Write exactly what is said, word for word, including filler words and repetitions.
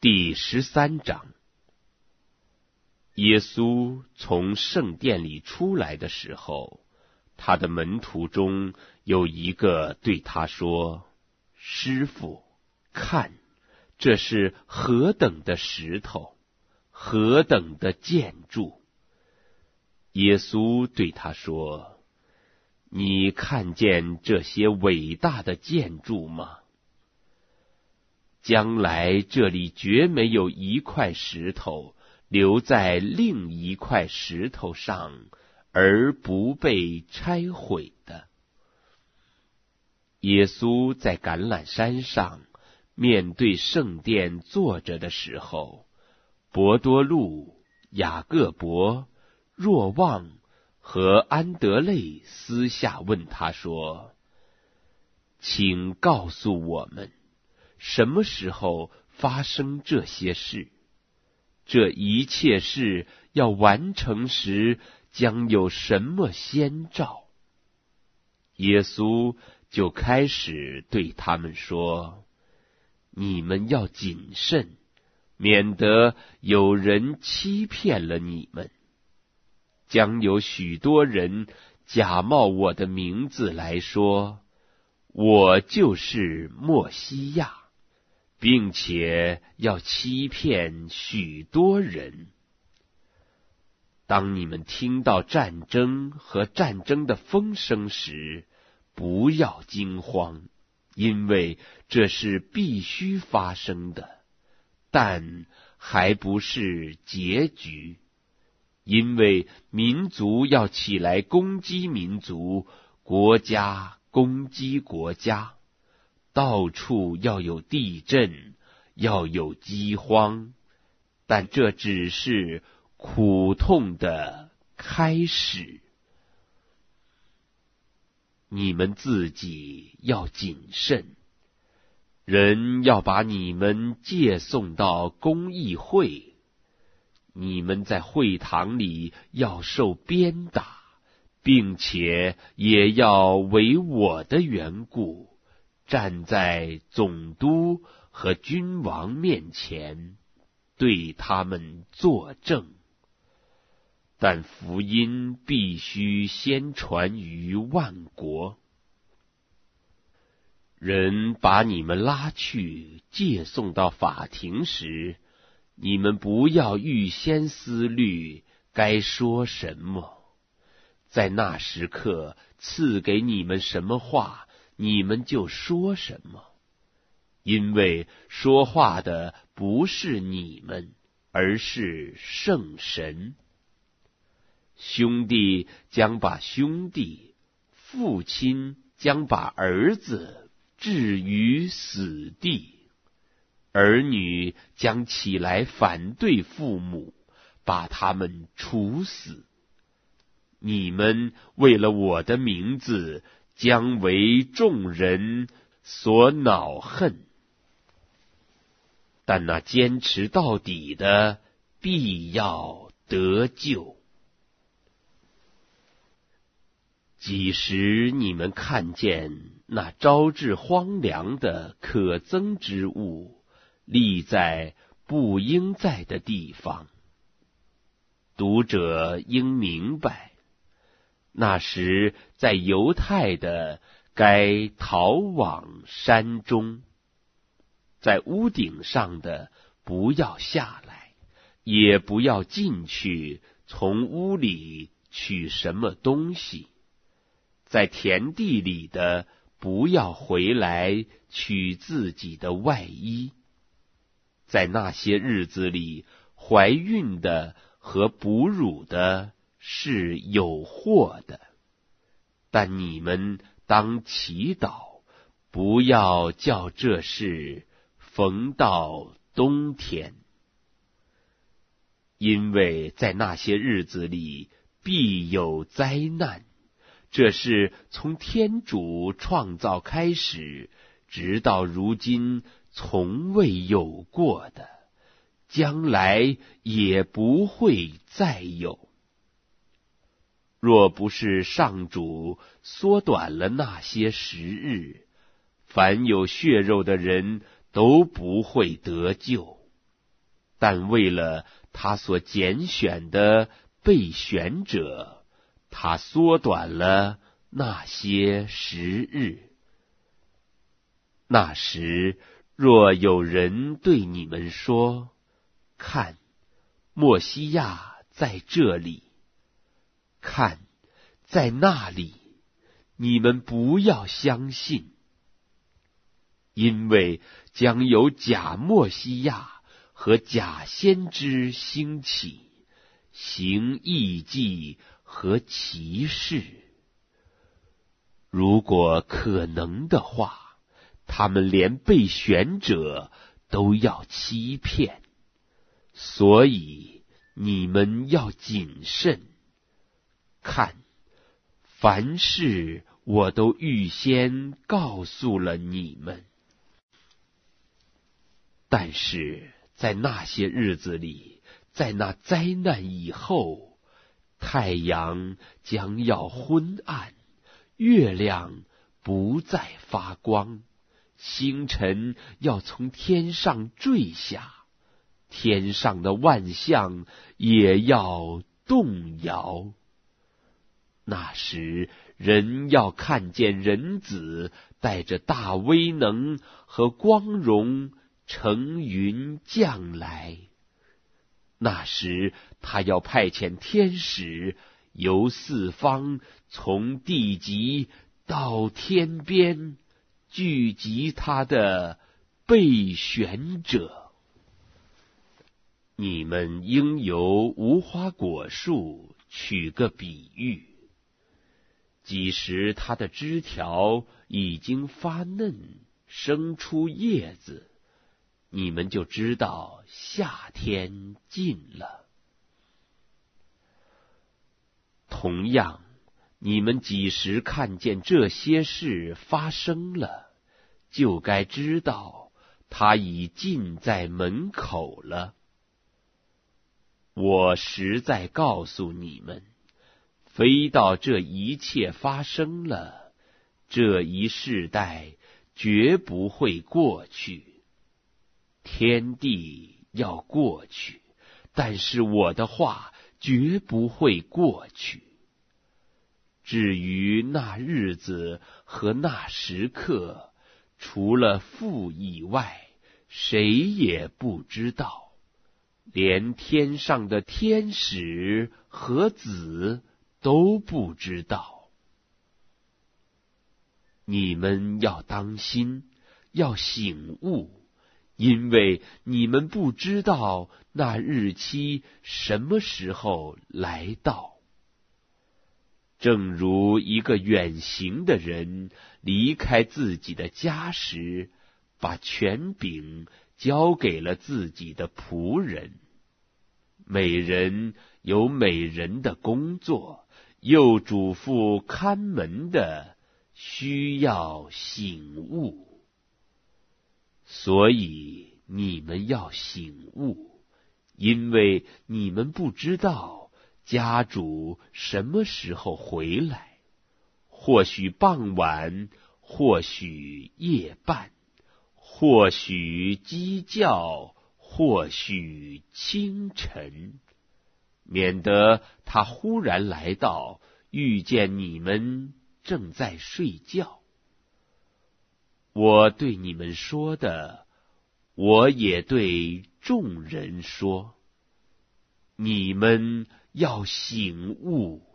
第十三章。耶稣从圣殿里出来的时候，他的门徒中有一个对他说：“师父，看，这是何等的石头，何等的建筑！”耶稣对他说：“你看见这些伟大的建筑吗？将来这里绝没有一块石头留在另一块石头上而不被拆毁的。”耶稣在橄榄山上面对圣殿坐着的时候，伯多禄、雅各伯、若望和安德肋私下问他说：“请告诉我们，什么时候发生这些事？这一切事要完成时，将有什么先兆？”耶稣就开始对他们说：“你们要谨慎，免得有人欺骗了你们。将有许多人假冒我的名字来说，我就是默西亚，并且要欺骗许多人。当你们听到战争和战争的风声时，不要惊慌，因为这是必须发生的，但还不是结局。因为民族要起来攻击民族，国家攻击国家，到处要有地震，要有饥荒，但这只是苦痛的开始。你们自己要谨慎，人要把你们借送到公议会，你们在会堂里要受鞭打，并且也要为我的缘故站在总督和君王面前，对他们作证。但福音必须先传于万国。人把你们拉去借送到法庭时，你们不要预先思虑该说什么。在那时刻赐给你们什么话，你们就说什么，因为说话的不是你们，而是圣神。兄弟将把兄弟，父亲将把儿子置于死地，儿女将起来反对父母，把他们处死。你们为了我的名字，将为众人所恼恨。但那坚持到底的，必要得救。几时你们看见那招致荒凉的可憎之物立在不应在的地方，读者应明白，那时在犹太的该逃往山中，在屋顶上的不要下来，也不要进去从屋里取什么东西，在田地里的不要回来取自己的外衣。在那些日子里，怀孕的和哺乳的是有祸的，但你们当祈祷，不要叫这事逢到冬天，因为在那些日子里必有灾难，这是从天主创造开始，直到如今从未有过的，将来也不会再有。若不是上主缩短了那些时日，凡有血肉的人都不会得救。 但为了他所拣选的备选者，他缩短了那些时日。那时，若有人对你们说，看，默西亚在这里，看，在那里，你们不要相信，因为将有假默西亚和假先知兴起，行异迹和奇事。如果可能的话，他们连被选者都要欺骗，所以你们要谨慎。看，凡事我都预先告诉了你们。但是在那些日子里，在那灾难以后，太阳将要昏暗，月亮不再发光，星辰要从天上坠下，天上的万象也要动摇。那时，人要看见人子带着大威能和光荣乘云降来。那时，他要派遣天使由四方，从地极到天边，聚集他的备选者。你们应由无花果树取个比喻，几时它的枝条已经发嫩，生出叶子，你们就知道夏天近了。同样，你们几时看见这些事发生了，就该知道它已近在门口了。我实在告诉你们，非到这一切发生了，这一世代绝不会过去。天地要过去，但是我的话绝不会过去。至于那日子和那时刻，除了父以外，谁也不知道，连天上的天使和子都不知道。你们要当心，要醒悟，因为你们不知道那日期什么时候来到。正如一个远行的人离开自己的家时，把权柄交给了自己的仆人。每人有每人的工作，又嘱咐看门的需要醒悟。所以你们要醒悟，因为你们不知道家主什么时候回来，或许傍晚，或许夜半，或许鸡叫，或许清晨，免得他忽然来到，遇见你们正在睡觉。我对你们说的，我也对众人说，你们要醒悟。